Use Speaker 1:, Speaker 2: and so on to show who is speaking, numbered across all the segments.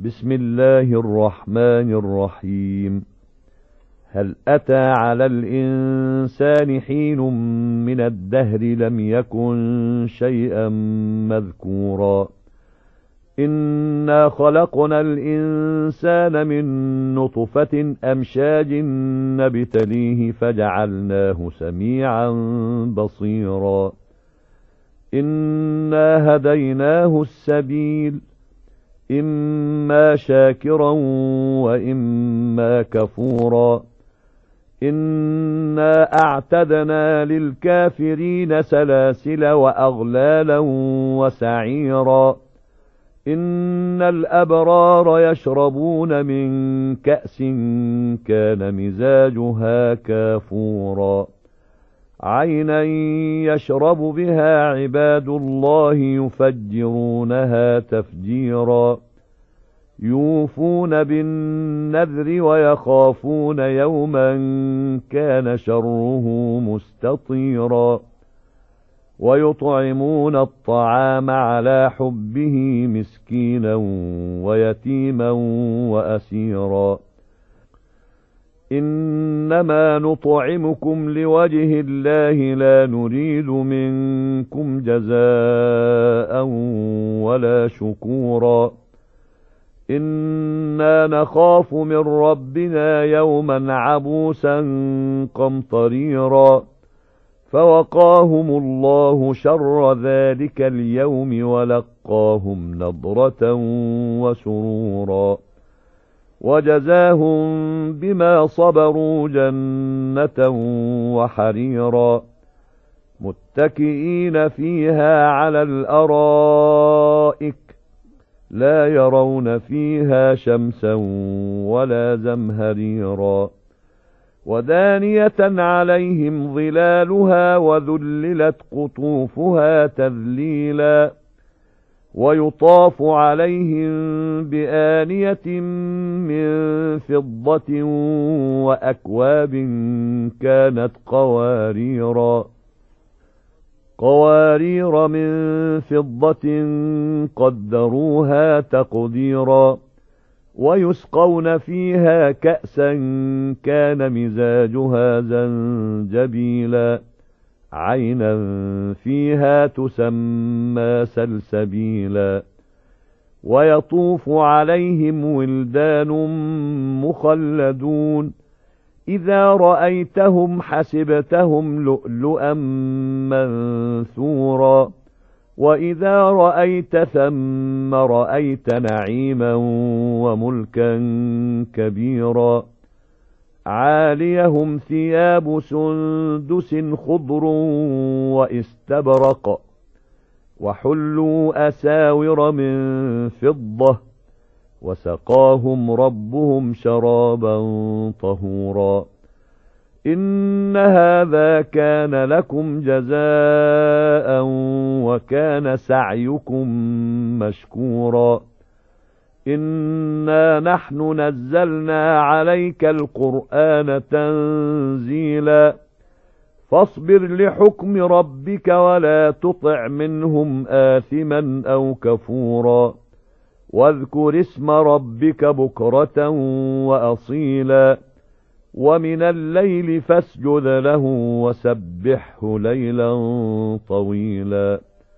Speaker 1: بسم الله الرحمن الرحيم. هل أتى على الإنسان حين من الدهر لم يكن شيئا مذكورا إنا خلقنا الإنسان من نطفة أمشاج نبتليه فجعلناه سميعا بصيرا إنا هديناه السبيل إما شاكرا وإما كفورا إنا أعتدنا للكافرين سلاسل وأغلالا وسعيرا إن الأبرار يشربون من كأس كان مزاجها كافورا عينا يشرب بها عباد الله يفجرونها تفجيرا يوفون بالنذر ويخافون يوما كان شره مستطيرا ويطعمون الطعام على حبه مسكينا ويتيما وأسيرا إنما نطعمكم لوجه الله لا نريد منكم جزاء ولا شكورا إنا نخاف من ربنا يوما عبوسا قمطريرا فوقاهم الله شر ذلك اليوم ولقاهم نضرة وسرورا وجزاهم بما صبروا جنة وحريرا متكئين فيها على الأرائك لا يرون فيها شمسا ولا زمهريرا ودانية عليهم ظلالها وذللت قطوفها تذليلا ويطاف عليهم بآنية من فضة وأكواب كانت قوارير من فضة قدروها تقديرا ويسقون فيها كأسا كان مزاجها زنجبيلا عينا فيها تسمى سلسبيلا ويطوف عليهم ولدان مخلدون إذا رأيتهم حسبتهم لؤلؤا منثورا وإذا رأيت ثم رأيت نعيما وملكا كبيرا عاليهم ثياب سندس خضر واستبرق وحلوا أساور من فضة وسقاهم ربهم شرابا طهورا إن هذا كان لكم جزاء وكان سعيكم مشكورا إنا نحن نزلنا عليك القرآن تنزيلا فاصبر لحكم ربك ولا تطع منهم آثما أو كفورا واذكر اسم ربك بكرة وأصيلا ومن الليل فاسجد له وسبحه ليلا طويلا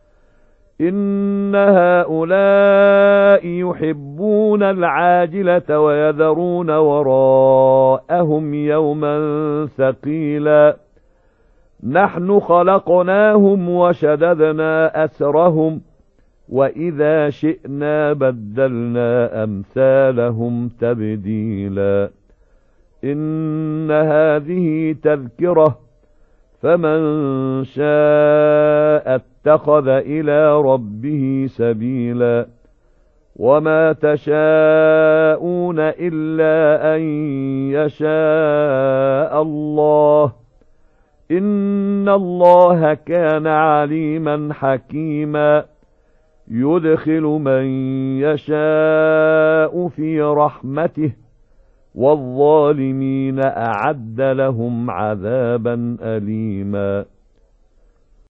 Speaker 1: إن هؤلاء يحبون العاجلة ويذرون وراءهم يوما ثقيلا نحن خلقناهم وشددنا أسرهم وإذا شئنا بدلنا أمثالهم تبديلا إن هذه تذكرة فمن شاء اتخذ إلى ربه سبيلا وما تشاءون إلا أن يشاء الله إن الله كان عليما حكيما يدخل من يشاء في رحمته والظالمين أعد لهم عذابا أليما